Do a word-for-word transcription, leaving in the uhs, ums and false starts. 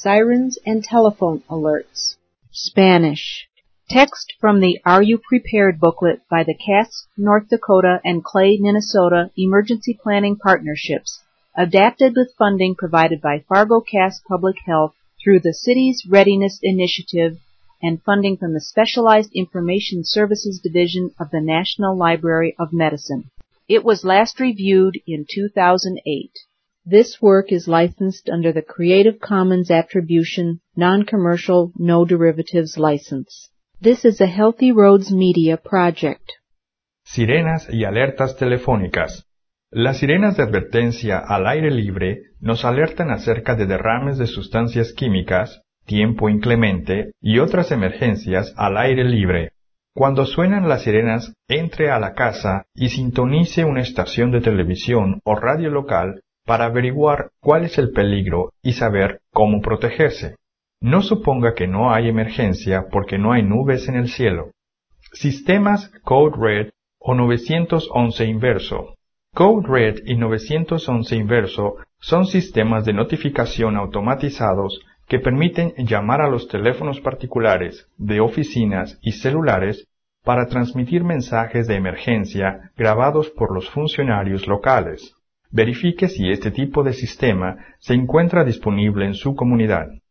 sirens and telephone alerts. Spanish. Text from the Are You Prepared booklet by the Cass, North Dakota and Clay, Minnesota Emergency Planning Partnerships, adapted with funding provided by Fargo-Cass Public Health through the City's Readiness Initiative and funding from the Specialized Information Services Division of the National Library of Medicine. It was last reviewed in two thousand eight. This work is licensed under the Creative Commons Attribution, Non-Commercial, No Derivatives license. This is a Healthy Roads Media project. Sirenas y alertas telefónicas. Las sirenas de advertencia al aire libre nos alertan acerca de derrames de sustancias químicas, tiempo inclemente y otras emergencias al aire libre. Cuando suenan las sirenas, entre a la casa y sintonice una estación de televisión o radio local para averiguar cuál es el peligro y saber cómo protegerse. No suponga que no hay emergencia porque no hay nubes en el cielo. Sistemas Code Red o novecientos once inverso. Code Red y novecientos once inverso son sistemas de notificación automatizados que permiten llamar a los teléfonos particulares, de oficinas y celulares para transmitir mensajes de emergencia grabados por los funcionarios locales. Verifique si este tipo de sistema se encuentra disponible en su comunidad.